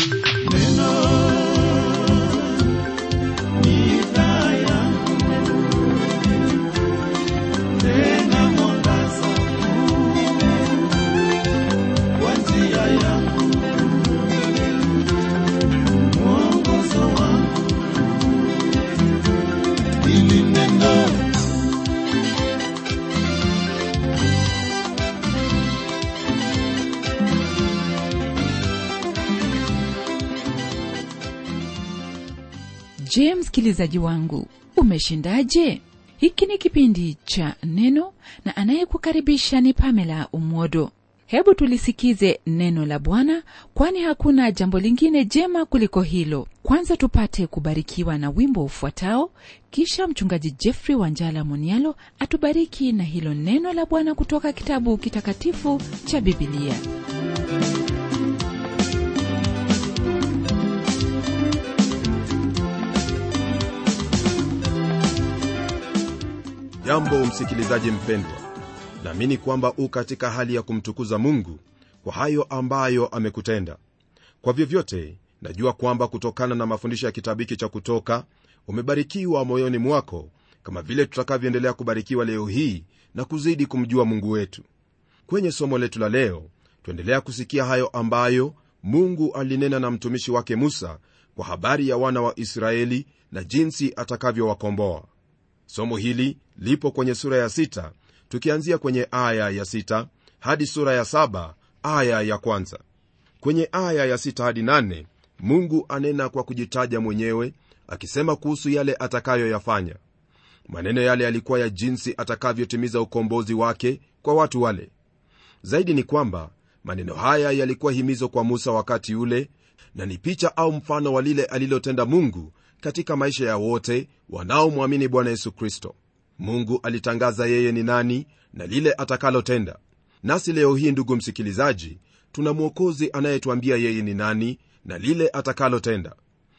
Je, msikilizaji wangu, umeshindaje? Hiki ni kipindi cha Neno na anayekukaribisha ni Pamela Umodo. Hebu tulisikize neno la Bwana, kwani hakuna jambo lingine jema kuliko hilo. Kwanza tupate kubarikiwa na wimbo ufuatao, kisha mchungaji Jeffrey Wanjala Monialo atubariki na hilo neno la Bwana kutoka kitabu kitakatifu cha Biblia. Jambo msikilizaji mpendwa, naamini kwamba katika hali ya kumtukuza Mungu kwa hayo ambayo amekutenda. Kwa vyovyote, najua kwamba kutokana na mafundisho ya kitabu hiki cha Kutoka umebarikiwa moyoni mwako, kama vile tutakavyoendelea kubarikiwa leo hii na kuzidi kumjua Mungu wetu. Kwenye somo letu la leo, tuendelea kusikia hayo ambayo Mungu alinena na mtumishi wake Musa kwa habari ya wana wa Israeli na jinsi atakavyowakomboa. Somo hili lipo kwenye sura ya 6, tukianzia kwenye aya ya 6 hadi sura ya 7 aya ya kwanza. Kwenye aya ya 6 hadi 8, Mungu anena kwa kujitaja mwenyewe, akisema kuhusu yale atakayoyafanya. Maneno yale yalikuwa ya jinsi atakavyotimiza ukombozi wake kwa watu wale. Zaidi ni kwamba maneno haya yalikuwa himizo kwa Musa wakati ule, na ni picha au mfano wa lile alilotenda Mungu katika maisha ya wote wanaomwamini Bwana Yesu Kristo. Mungu alitangaza yeye ni nani na lile atakalotenda. Nasi leo hii, ndugu msikilizaji, tuna Mwokozi anayetuambia yeye ni nani na lile atakalotenda.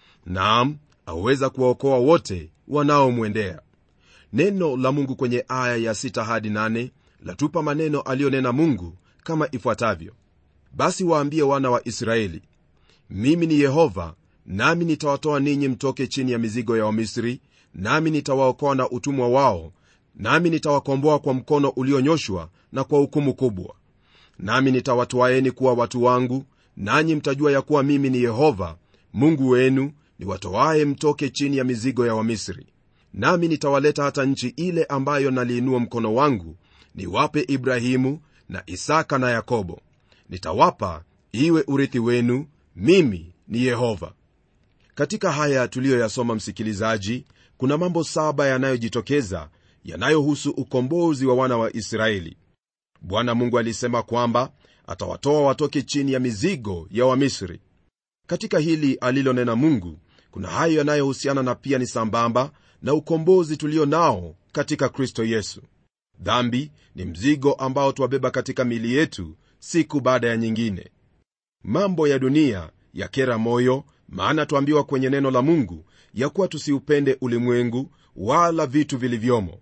Naam, aweza kuwaokoa wote wanaomwendea. Neno la Mungu kwenye aya ya 6 hadi 8 latupa maneno aliyonena Mungu kama ifuatavyo: basi waambie wana wa Israeli, mimi ni Yehova, nami nitawatoa ninyi mtoke chini ya mizigo ya Wamisri, nami nitawaokoa na utumwa wao, nami nitawakomboa kwa mkono ulionyoshwa na kwa hukumu kubwa. Nami nitawatwaeni kuwa watu wangu, nanyi mtajua ya kuwa mimi ni Yehova Mungu wenu, niwatoaye mtoke chini ya mizigo ya Wamisri. Nami nitawaleta hata nchi ile ambayo naliinua mkono wangu niwape Ibrahimu na Isaka na Yakobo. Nitawapa iwe urithi wenu. Mimi ni Yehova. Katika haya tuliyoyasoma, msikilizaji, kuna mambo 7 yanayojitokeza yanayohusu ukombozi wa wana wa Israeli. Bwana Mungu alisema kwamba atawatoa watoke chini ya mizigo ya Wamisri. Katika hili alilonena Mungu, kuna hayo yanayohusiana na pia ni sambamba na ukombozi tulio nao katika Kristo Yesu. Dhambi ni mzigo ambao tuwabeba katika miili yetu siku baada ya nyingine. Mambo ya dunia yakera moyo, maana tuambiwa kwenye neno la Mungu ya kuwa tusiupende ulimwengu wala vitu vilivyomo.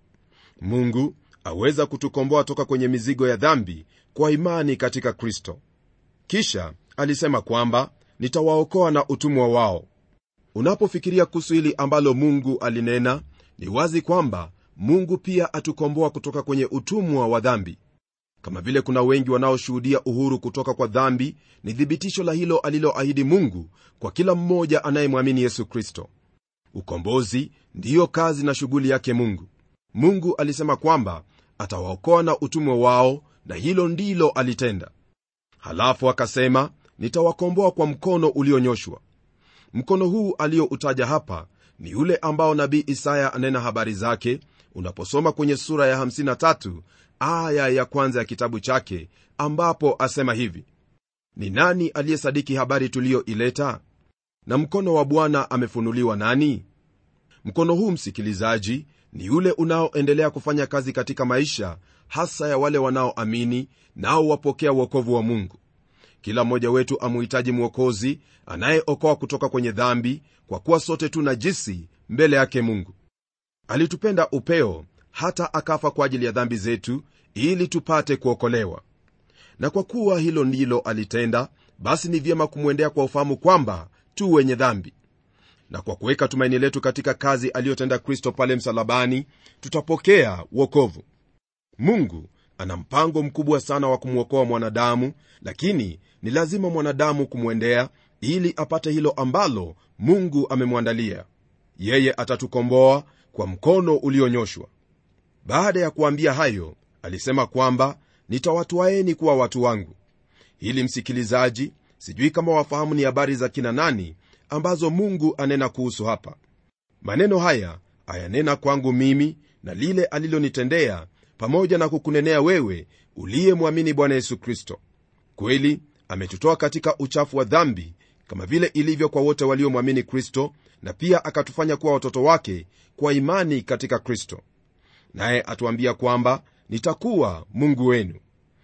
Mungu aweza kutukomboa toka kwenye mizigo ya dhambi kwa imani katika Kristo. Kisha alisema kwamba nitawaokoa na utumwa wao. Unapofikiria kuhusu hili ambalo Mungu alinena, ni wazi kwamba Mungu pia atukomboa kutoka kwenye utumwa wa dhambi. Kama vile kuna wengi wanaoshuhudia uhuru kutoka kwa dhambi, ni thibitisho la hilo aliloahidi Mungu kwa kila mmoja anayemwamini Yesu Kristo. Ukombozi ndiyo kazi na shughuli yake Mungu. Mungu alisema kwamba atawaokoa na utumwa wao, na hilo ndilo alitenda. Halafu akasema nitawakomboa kwa mkono ulionyoshwa. Mkono huu alioutaja hapa ni ule ambao nabii Isaya anena habari zake unaposoma kwenye sura ya 53 aya ya kwanza ya kitabu chake, ambapo asema hivi: ni nani aliyesadiki habari tulioileta? Na mkono wa Bwana amefunuliwa nani? Mkono huu, msikilizaji, ni ule unaoendelea kufanya kazi katika maisha hasa ya wale wanaoamini nao wapokea wokovu wa Mungu. Kila mmoja wetu amuhitaji mwokozi anayeokoa kutoka kwenye dhambi, kwa kuwa sote tu najisi mbele yake Mungu. Alitupenda upeo hata akafa kwa ajili ya dhambi zetu ili tupate kuokolewa. Na kwa kuwa hilo ndilo alitenda, basi ni vyema kumwendea kwa ufahamu kwamba tu wenye dhambi, na kwa kuweka tumaini letu katika kazi aliyotenda Kristo pale msalabani, tutapokea wokovu. Mungu ana mpango mkubwa sana wa kumwokoa mwanadamu, lakini ni lazima mwanadamu kumwendea ili apate hilo ambalo Mungu amemwandalia. Yeye atatukomboa kwa mkono ulionyoshwa. Baada ya kuambia hayo, alisema kwamba nitawatwaeni kuwa watu wangu. Hili, msikilizaji, sijui kama wafahamu ni habari za kina nani ambazo Mungu anena kuhusu hapa. Maneno haya ayanena kwangu mimi na lile alilonitendea, pamoja na kukunenea wewe uliyemwamini Bwana Yesu Kristo. Kweli ametutoa katika uchafu wa dhambi kama vile ilivyo kwa wote waliomwamini Kristo, na pia akatufanya kuwa watoto wake kwa imani katika Kristo. Naye atuambia kwamba nitakuwa Mungu wenu.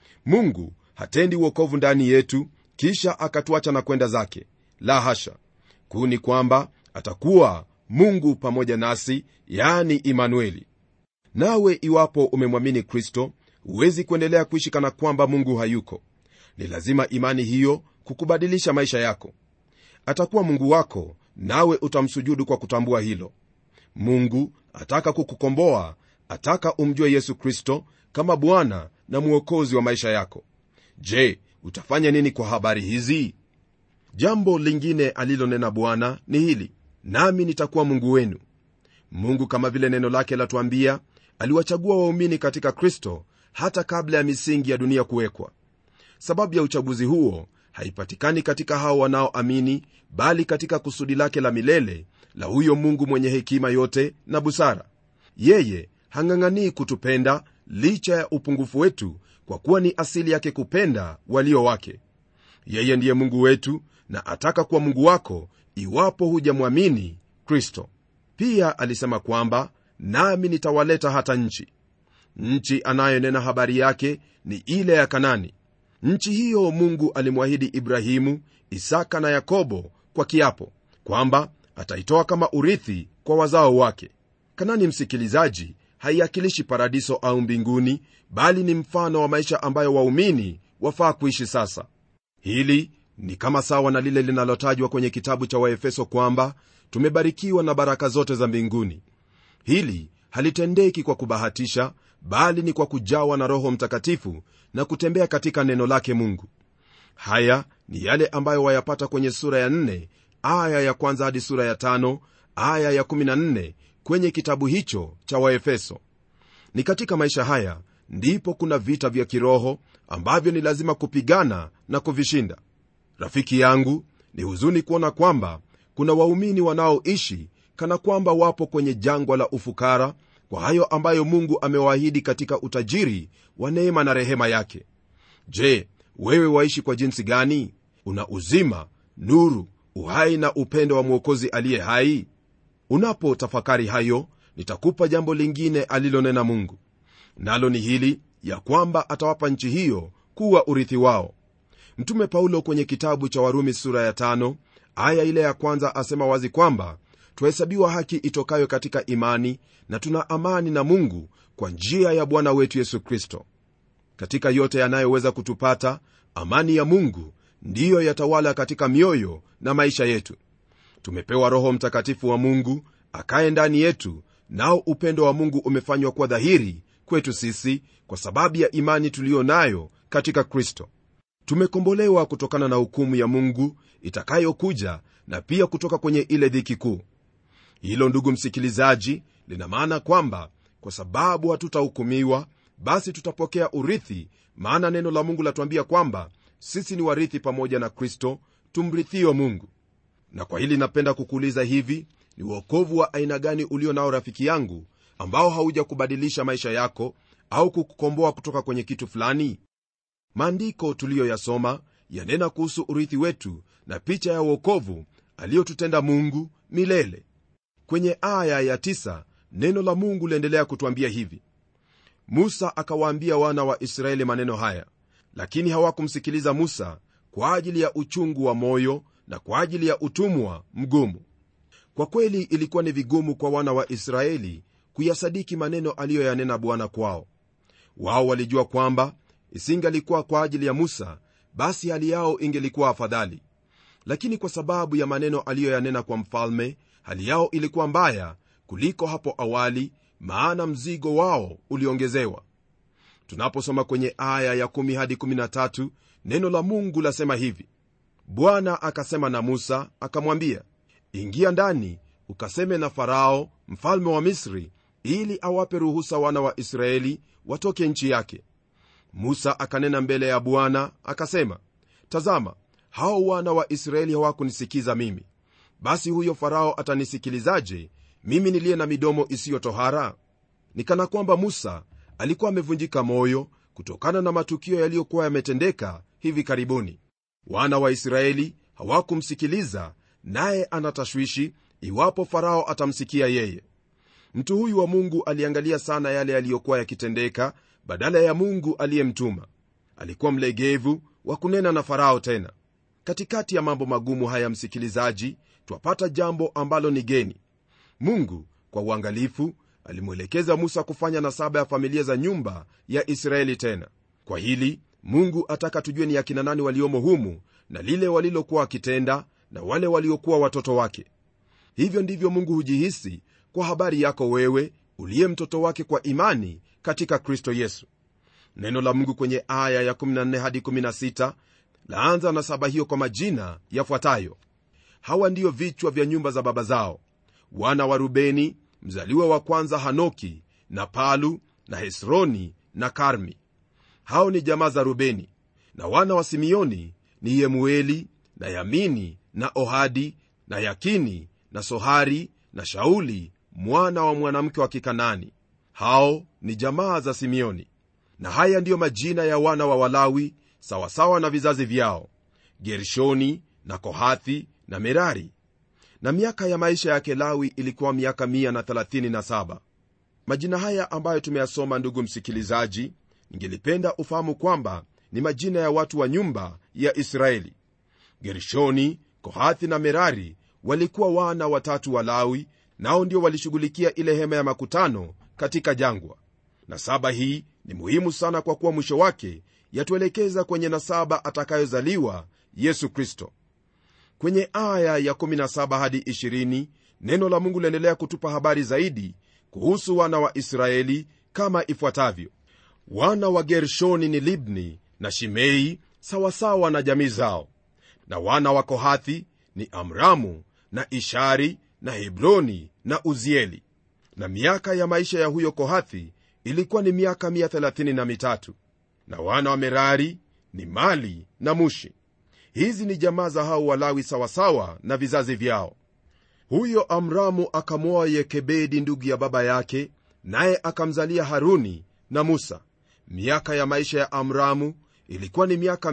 Mungu hatendi wokovu ndani yetu kisha akatuacha na kwenda zake. La hasha, kuu ni kwamba atakuwa Mungu pamoja nasi, yani Imanueli. Nawe iwapo umemwamini Kristo, huwezi kuendelea kuishi kana kwamba Mungu hayuko. Ni lazima imani hiyo kukubadilisha maisha yako. Atakuwa Mungu wako, nawe utamsujudu kwa kutambua hilo. Mungu ataka kukukomboa, ataka umjue Yesu Kristo kama Bwana na Mwokozi wa maisha yako. Je, utafanya nini kwa habari hizi? Jambo lingine alilonena Bwana ni hili: nami nitakuwa Mungu wenu. Mungu, kama vile neno lake latuambia, aliwachagua waumini katika Kristo hata kabla ya misingi ya dunia kuwekwa. Sababu ya uchaguzi huo haipatikani katika hao wanaoamini, bali katika kusudi lake la milele la huyo Mungu mwenye hekima yote na busara. Yeye hang'ang'anii kutupenda licha ya upungufu wetu, kwa kuwa ni asili yake kupenda walio wake. Yeye ndiye Mungu wetu na ataka kuwa Mungu wako iwapo hujamwamini Kristo. Pia alisema kwamba nami nitawaleta hata nchi anayonena habari yake ni ile ya Kanani. Nchi hiyo Mungu alimwahidi Ibrahimu, Isaka na Yakobo kwa kiapo kwamba ataitoa kama urithi kwa wazao wake. Kanani, msikilizaji, haiakilishi paradiso au mbinguni, bali ni mfano wa maisha ambayo waumini wafaa kuishi sasa. Hili ni kama sawa na lile linalotajwa kwenye kitabu cha Waefeso kwamba tumebarikiwa na baraka zote za mbinguni. Hili halitendeki kwa kubahatisha, bali ni kwa kujawa na Roho Mtakatifu na kutembea katika neno lake Mungu. Haya ni yale ambayo wayapata kwenye sura ya 4 aya ya kwanza hadi sura ya 5 aya ya 14 kwenye kitabu hicho cha Waefeso. Ni katika maisha haya ndipo kuna vita vya kiroho ambavyo ni lazima kupigana na kuvishinda. Rafiki yangu, ni huzuni kuona kwamba kuna waumini wanaoishi kana kwamba wapo kwenye jangwa la ufukara kwa hayo ambayo Mungu amewaahidi katika utajiri wa neema na rehema yake. Je, wewe waishi kwa jinsi gani? Una uzima, nuru, uhai na upendo wa Mwokozi aliye hai? Unapotafakari hayo, nitakupa jambo lingine alilonena Mungu, nalo ni hili, ya kwamba atawapa nchi hiyo kuwa urithi wao. Mtume Paulo kwenye kitabu cha Warumi sura ya 5 aya ile ya kwanza asema wazi kwamba tuhesabiwa haki itokayo katika imani, na tuna amani na Mungu kwa njia ya Bwana wetu Yesu Kristo. Katika yote yanayoweza kutupata, amani ya Mungu ndiyo yatawala katika mioyo na maisha yetu. Tumepewa Roho Mtakatifu wa Mungu akae ndani yetu, nao upendo wa Mungu umefanywa kuwa dhahiri kwetu sisi kwa sababu ya imani tuliyo nayo katika Kristo. Tumekombolewa kutokana na hukumu ya Mungu itakayokuja, na pia kutoka kwenye ile dhiki kuu. Hilo, ndugu msikilizaji, lina maana kwamba kwa sababu hatutahukumiwa, basi tutapokea urithi, maana neno la Mungu latuambia kwamba sisi ni warithi pamoja na Kristo, tumrithio Mungu. Na kwa hili napenda kukuuliza hivi: ni wokovu wa aina gani ulio nao rafiki yangu, ambao hauja kubadilisha maisha yako au kukukomboa kutoka kwenye kitu fulani? Maandiko tuliyoyasoma yanena kuhusu urithi wetu na picha ya wokovu aliyotutenda Mungu milele. Kwenye aya ya 9 neno la Mungu liendelea kutuambia hivi: Musa akawaambia wana wa Israeli maneno haya, lakini hawakumsikiliza Musa kwa ajili ya uchungu wa moyo na kwa ajili ya utumwa mgumu. Kwa kweli ilikuwa ni vigumu kwa wana wa Israeli kuyasadiki maneno aliyoyanena Bwana kwao. Wao walijua kwamba isingalikuwa kwa ajili ya Musa, basi hali yao ingelikuwa afadhali. Lakini kwa sababu ya maneno aliyoyanena kwa mfalme, hali yao ilikuwa mbaya kuliko hapo awali, maana mzigo wao uliongezewa. Tunaposoma kwenye aya ya 10 hadi 13, neno la Mungu lasema hivi: Bwana akasema na Musa akamwambia, ingia ndani ukaseme na Farao mfalme wa Misri, ili awape ruhusa wana wa Israeli watoke nchi yake. Musa akanena mbele ya Bwana akasema, tazama, hao wana wa Israeli hawakunisikiza mimi. Basi huyo Farao atanisikilizaje mimi niliye na midomo isiyo tohara? Nikana kwamba Musa alikuwa amevunjika moyo kutokana na matukio yaliyokuwa yametendeka hivi karibuni. Wana wa Israeli hawakumsikiliza, naye anatashwishi iwapo Farao atamsikia yeye. Mtu huyu wa Mungu aliangalia sana yale yaliyokuwa yakitendeka badala ya Mungu aliyemtuma. Alikuwa mlegevu wa kunena na Farao tena. Katikati ya mambo magumu haya, msikilizaji, twapata jambo ambalo ni geni. Mungu kwa uangalifu alimwelekeza Musa kufanya nasaba ya familia za nyumba ya Israeli tena. Kwa hili Mungu ataka tujue ni akina nani waliomo humu, na lile walilokuwa wakitenda, na wale waliokuwa watoto wake. Hivyo ndivyo Mungu hujihisi kwa habari yako wewe uliye mtoto wake kwa imani katika Kristo Yesu. Neno la Mungu kwenye aya ya 14 hadi 16 laanza nasaba hiyo kwa majina yafuatayo: hawa ndio vichwa vya nyumba za baba zao. Wana wa Rubeni, mzaliwa wa kwanza Hanoki na Palu na Hesroni na Karmi. Hao ni jamaa za Rubeni. Na wana wa Simeoni ni Yemueli na Yamini na Ohadi na Yakini na Sohari na Shauli mwana wa mwanamke wa Kikanani. Hao ni jamaa za Simeoni. Na haya ndiyo majina ya wana wa Walawi sawasawa na vizazi vyao: Gershoni na Kohathi na Merari. Na miaka ya maisha yake Lawi ilikuwa miaka 137. Majina haya ambayo tumeyasoma, ndugu msikilizaji, ningelipenda ufahamu kwamba ni majina ya watu wa nyumba ya Israeli. Gershoni, Kohathi na Merari walikuwa wana watatu wa Lawi, nao ndio walishughulikia ile hema ya makutano katika jangwa. Nasaba hii ni muhimu sana kwa kuwa mwisho wake yatuelekeza kwenye nasaba atakayozaliwa Yesu Kristo. Kwenye aya ya 17 hadi 20 neno la Mungu laendelea kutupa habari zaidi kuhusu wana wa Israeli kama ifuatavyo: wana wa Gershoni ni Libni na Shimei sawasawa na jamii zao. Na wana wa Kohathi ni Amramu na Ishari na Hebroni na Uzieli. Na miaka ya maisha ya huyo Kohathi ilikuwa ni miaka 133. Na wana wa Merari ni Mali na Mushi. Hizi ni jamaa za hao Walawi sawasawa na vizazi vyao. Huyo Amramu akamwoa Yekebedi ndugu ya baba yake, naye akamzalia Haruni na Musa. Miaka ya maisha ya Amramu ilikuwa ni miaka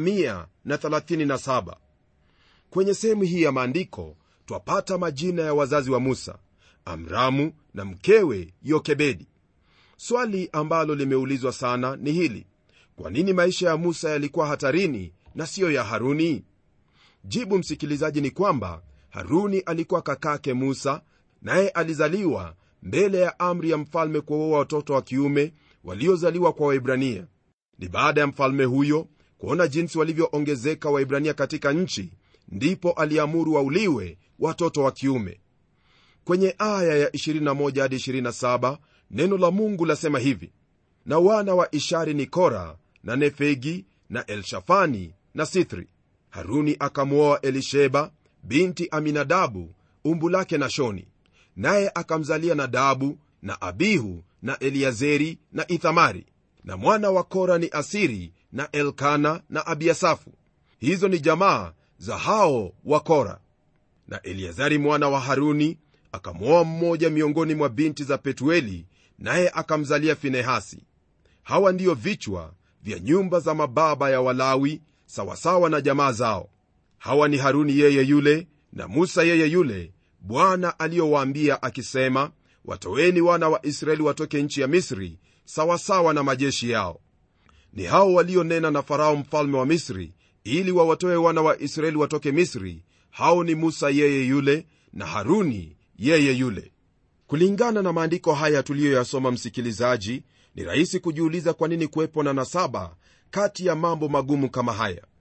137. Kwenye sehemu hii ya maandiko twapata majina ya wazazi wa Musa, Amramu na mkewe Yokebedi. Swali ambalo limeulizwa sana ni hili: kwa nini maisha ya Musa yalikuwa hatarini na siyo ya Haruni? Jibu, msikilizaji, ni kwamba Haruni alikuwa kakake Musa, naye alizaliwa mbele ya amri ya mfalme kuoa watoto wa kiume waliozaliwa kwa Waebrania. Ni baada ya mfalme huyo kuona jinsi walivyoongezeka Waebrania katika nchi, ndipo aliamuru wauliwe watoto wa kiume. Kwenye aya ya 21 hadi 27 neno la Mungu lasema hivi: na wana wa Ishari ni Kora na Nefegi na Elshafani na Sithri. Haruni akamwoa Elisheba binti Aminadabu umbu lake Nashoni, naye akamzalia Nadabu na Abihu na Eliazeri na Ithamari. Na mwana wa Kora ni Asiri na Elkana na Abiasafu. Hizo ni jamaa za hao wa Kora. Na Eliazari mwana wa Haruni akamwoa mmoja miongoni mwa binti za Petueli, naye akamzalia Finehasi. Hawa ndiyo vichwa vya nyumba za mababa ya Walawi sawasawa na jamaa zao. Hawa ni Haruni yeye yule na Musa yeye yule Bwana aliyowaambia akisema, watoeni wana wa Israeli watoke nchi ya Misri sawasawa na majeshi yao. Ni hao walionena na Farao mfalme wa Misri ili wawatoe wana wa Israeli watoke Misri. Hao ni Musa yeye yule na Haruni yeye yule. Kulingana na maandiko haya tuliyoyasoma, msikilizaji, ni rahisi kujiuliza kwa nini kuwepo na nasaba kati ya mambo magumu kama haya.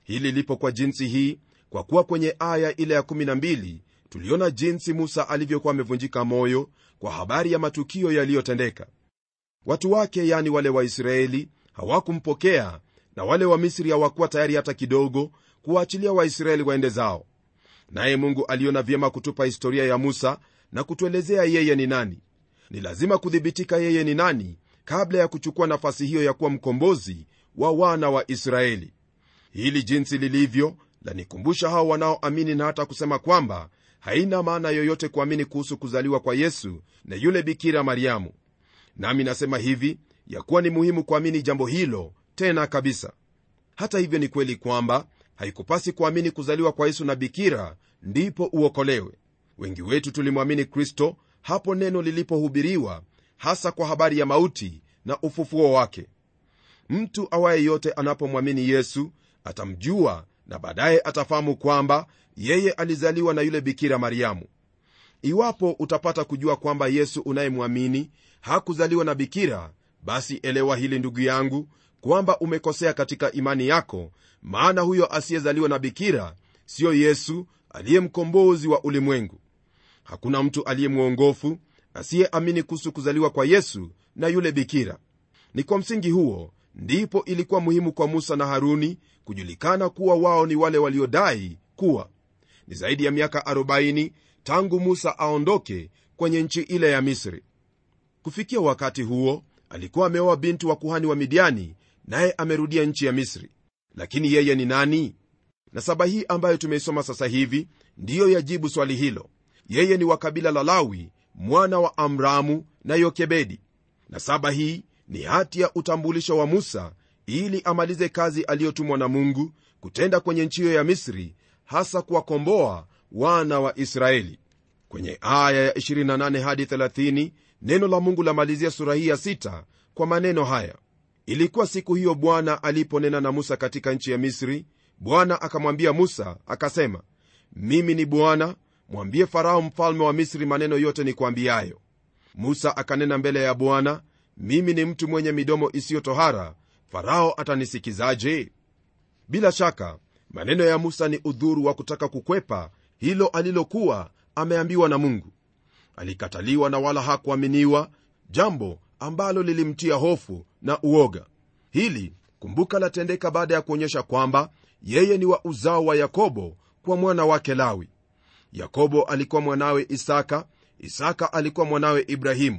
Hili lipo kwa jinsi hii kwa kuwa kwenye aya ile ya 12 tuliona jinsi Musa alivyokuwa amevunjika moyo kwa habari ya matukio yaliyotendeka. Watu wake, yani wale wa Israeli, hawakumpokea, na wale wa Misri hawakuwa tayari hata kidogo kuwaachilia Waisraeli waende zao. Naye Mungu aliona vyema kutupa historia ya Musa na kutuelezea yeye ni nani. Ni lazima kudhibitika yeye ni nani kabla ya kuchukua nafasi hiyo ya kuwa mkombozi wa wana wa Israeli. Hili jinsi lilivyo lanikumbusha hao wanaoamini na hata kusema kwamba haina maana yoyote kuamini kuhusu kuzaliwa kwa Yesu na yule Bikira Mariamu. Nami nasema hivi ya kuwa ni muhimu kuamini jambo hilo tena kabisa. Hata hivyo ni kweli kwamba haikupasi kuamini kuzaliwa kwa Yesu na Bikira ndipo uokolewe. Wengi wetu tulimwamini Kristo hapo neno lilipohubiriwa, hasa kwa habari ya mauti na ufufuo wake. Mtu awaye yote anapomwamini Yesu atamjua na baadaye atafahamu kwamba yeye alizaliwa na yule Bikira Mariamu. Iwapo utapata kujua kwamba Yesu unayemwamini hakuzaliwa na bikira, basi elewa hili ndugu yangu, kwamba umekosea katika imani yako, maana huyo asiyezaliwa na bikira sio Yesu aliye mkombozi wa ulimwengu. Hakuna mtu aliye mwongofu asiyeamini kuhusu kuzaliwa kwa Yesu na yule bikira. Ni kwa msingi huo ndipo ilikuwa muhimu kwa Musa na Haruni kujulikana kuwa wao ni wale waliodai kuwa. Ni zaidi ya miaka 40 tangu Musa aondoke kwenye nchi ile ya Misri. Kufikia wakati huo alikuwa ameoa binti wa kuhani wa Midiani, naye amerudia nchi ya Misri. Lakini yeye ni nani? Nasaba hii ambayo tumeisoma sasa hivi ndiyo yajibu swali hilo. Yeye ni wa kabila la Lawi, mwana wa Amramu na Yokebedi. Nasaba hii ni hati ya utambulisho wa Musa ili amalize kazi aliyotumwa na Mungu kutenda kwenye nchi hiyo ya Misri, hasa kuwakomboa wana wa Israeli. Kwenye aya ya 28 hadi 30 neno la Mungu lamalizia sura hii ya 6 kwa maneno haya: ilikuwa siku hiyo Bwana aliponena na Musa katika nchi ya Misri, Bwana akamwambia Musa akasema, mimi ni Bwana, mwambie Farao mfalme wa Misri maneno yote nikuambiayo. Musa akanena mbele ya Bwana, mimi ni mtu mwenye midomo isiyo tohara, Farao atanisikizaje? Bila shaka maneno ya Musa ni udhuru wa kutaka kukwepa hilo alilokuwa ameambiwa na Mungu. Alikataliwa na wala hakuaminiwa, jambo ambalo lilimtia hofu na uoga. Hili kumbuka latendeka baada ya kuonyesha kwamba yeye ni wa uzao wa Yakobo kwa mwana wake Lawi. Yakobo alikuwa mwanawe Isaka, Isaka alikuwa mwanawe Ibrahimu.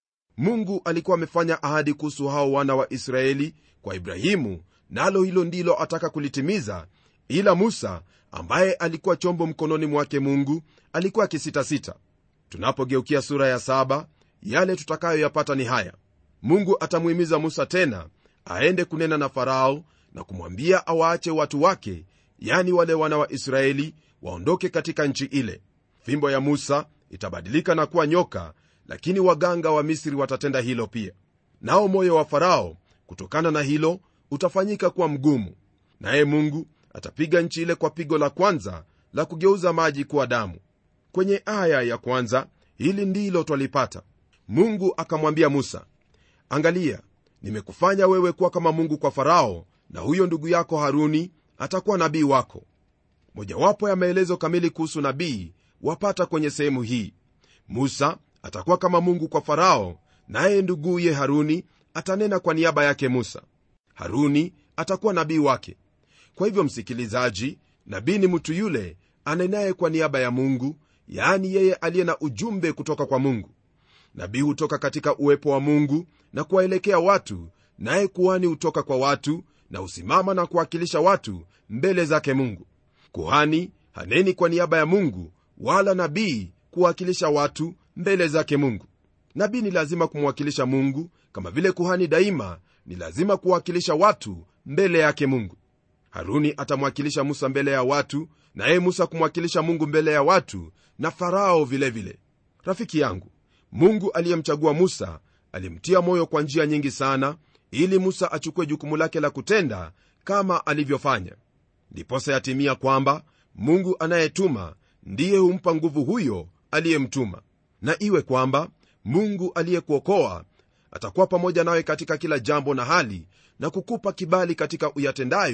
Mungu alikuwa amefanya ahadi kuhusu hao wana wa Israeli kwa Ibrahimu, nalo hilo ndilo ataka kulitimiza, ila Musa ambaye alikuwa chombo mkononi mwake Mungu alikuwa kisitasita. Tunapogeukia sura ya 7, yale tutakayoyapata ni haya: Mungu atamuhimiza Musa tena aende kunena na Farao na kumwambia awaache watu wake, yani wale wana wa Israeli, waondoke katika nchi ile. Fimbo ya Musa itabadilika na kuwa nyoka, lakini waganga wa Misri watatenda hilo pia. Nao moyo wa Farao kutokana na hilo utafanyika kuwa mgumu, naye Mungu atapiga nchi ile kwa pigo la kwanza la kugeuza maji kuwa damu. Kwenye aya ya kwanza hili ndilo twalipata: Mungu akamwambia Musa, angalia, nimekufanya wewe kuwa kama Mungu kwa Farao, na huyo ndugu yako Haruni atakuwa nabii wako. Mojawapo ya maelezo kamili kuhusu nabii wapata kwenye sehemu hii. Musa atakuwa kama Mungu kwa Farao, naye nduguye Haruni atanena kwa niaba yake Musa. Haruni atakuwa nabii wake. Kwa hivyo msikilizaji, nabii ni mtu yule anenaye kwa niaba ya Mungu, yaani yeye aliye na ujumbe kutoka kwa Mungu. Nabii hutoka katika uwepo wa Mungu na kuwaelekea watu, naye kuhani hutoka kwa watu na usimama na kuwakilisha watu mbele zake Mungu. Kuhani haneni kwa niaba ya Mungu, wala nabii kuwakilisha watu mbele zake Mungu. Nabii ni lazima kumwakilisha Mungu, kama vile kuhani daima ni lazima kuwakilisha watu mbele yake Mungu. Haruni atamwakilisha Musa mbele ya watu, naye Musa kumwakilisha Mungu mbele ya watu na Farao vilevile. Rafiki yangu, Mungu aliyemchagua Musa alimtia moyo kwa njia nyingi sana ili Musa achukue jukumu lake la kutenda kama alivyofanya. Ndiposa yatimia kwamba Mungu anayetuma ndiye humpa nguvu huyo aliyemtuma. Na iwe kwamba Mungu aliyekuokoa atakuwa pamoja nawe katika kila jambo na hali, na kukupa kibali katika uyatendayo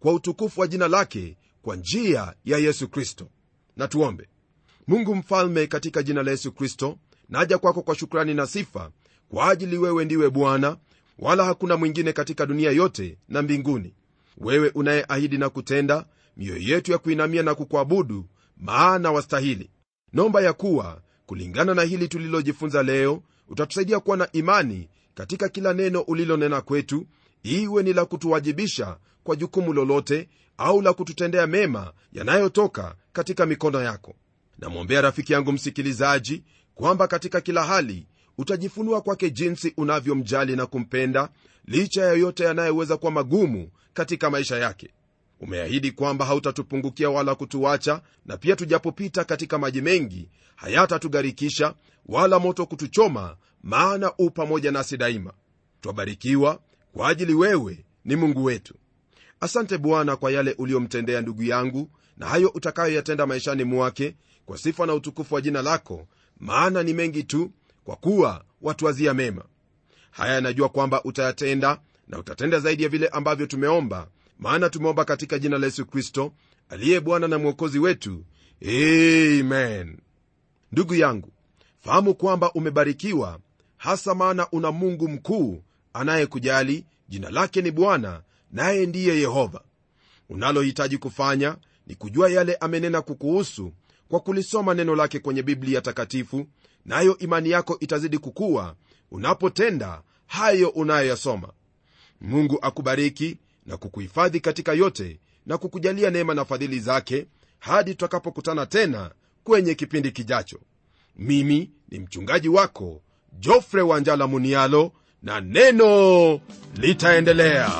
kwa utukufu wa jina lake kwa njia ya Yesu Kristo. Na tuombe. Mungu mfalme, katika jina la Yesu Kristo, naja kwako kwa shukrani na sifa kwa ajili wewe ndiwe Bwana, wala hakuna mwingine katika dunia yote na mbinguni. Wewe unayeahidi na kutenda, mioyo yetu ya kuinamia na kukuabudu, maana wastahili. Naomba ya kuwa kulingana na hili tulilojifunza leo, utatusaidia kuwa na imani katika kila neno ulilonena kwetu, iwe ni la kutuwajibisha kwa jukumu lolote au la kututendea mema yanayotoka katika mikono yako. Namwombea rafiki yangu msikilizaji kwamba katika kila hali utajifunua kwake jinsi unavyomjali na kumpenda, licha ya yote yanayoweza kuwa magumu katika maisha yake. Umeahidi kwamba hautatupungukia wala kutuacha, na pia tujapopita katika maji mengi hayatatugharikisha, wala moto kutuchoma, maana u pamoja nasi daima. Twabarikiwa kwa ajili wewe ni Mungu wetu. Asante Bwana kwa yale uliomtendea ndugu yangu na hayo utakayoyatenda maishani mwake, kwa sifa na utukufu wa jina lako, maana ni mengi tu, kwa kuwa watuwazia mema. Haya najua kwamba utayatenda, na utatenda zaidi ya vile ambavyo tumeomba, maana tumeomba katika jina la Yesu Kristo aliye Bwana na Mwokozi wetu. Amen. Ndugu yangu, fahamu kwamba umebarikiwa, hasa maana una Mungu mkuu anayekujali. Jina lake ni Bwana, naye ndiye Yehova. Unalohitaji kufanya ni kujua yale amenena kukuhusu kwa kulisoma neno lake kwenye Biblia takatifu, nayo imani yako itazidi kukua unapotenda hayo unayoyasoma. Mungu akubariki na kukuhifadhi katika yote, na kukujalia neema na fadhili zake hadi tutakapokutana tena kwenye kipindi kijacho. Mimi ni mchungaji wako Geoffrey Wanjala Munialo, na neno litaendelea.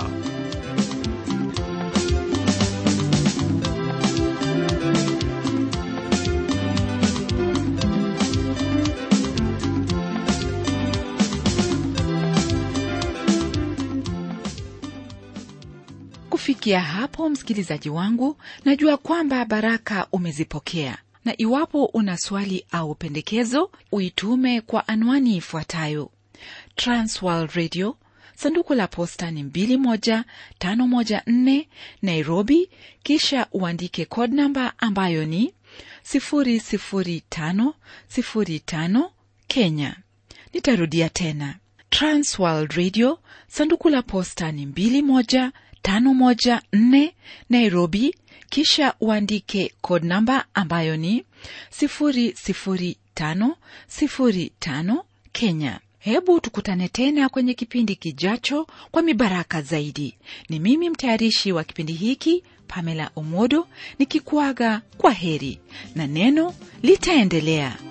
Kufikia hapo, msikilizaji wangu, najua kwamba baraka umezipokea, na iwapo una swali au pendekezo, uitume kwa anwani ifuatayo: Transworld Radio, sanduku la posta ni 21514 Nairobi, kisha uandike code number ambayo ni 00505 Kenya. Nitarudia tena: Transworld Radio, sanduku la posta ni 21514 Nairobi, kisha uandike code number ambayo ni 00505 Kenya. Hebu tukutane tena kwenye kipindi kijacho kwa mibaraka zaidi. Ni mimi mtayarishi wa kipindi hiki, Pamela Omodo, nikikuaga kwa heri, na neno litaendelea.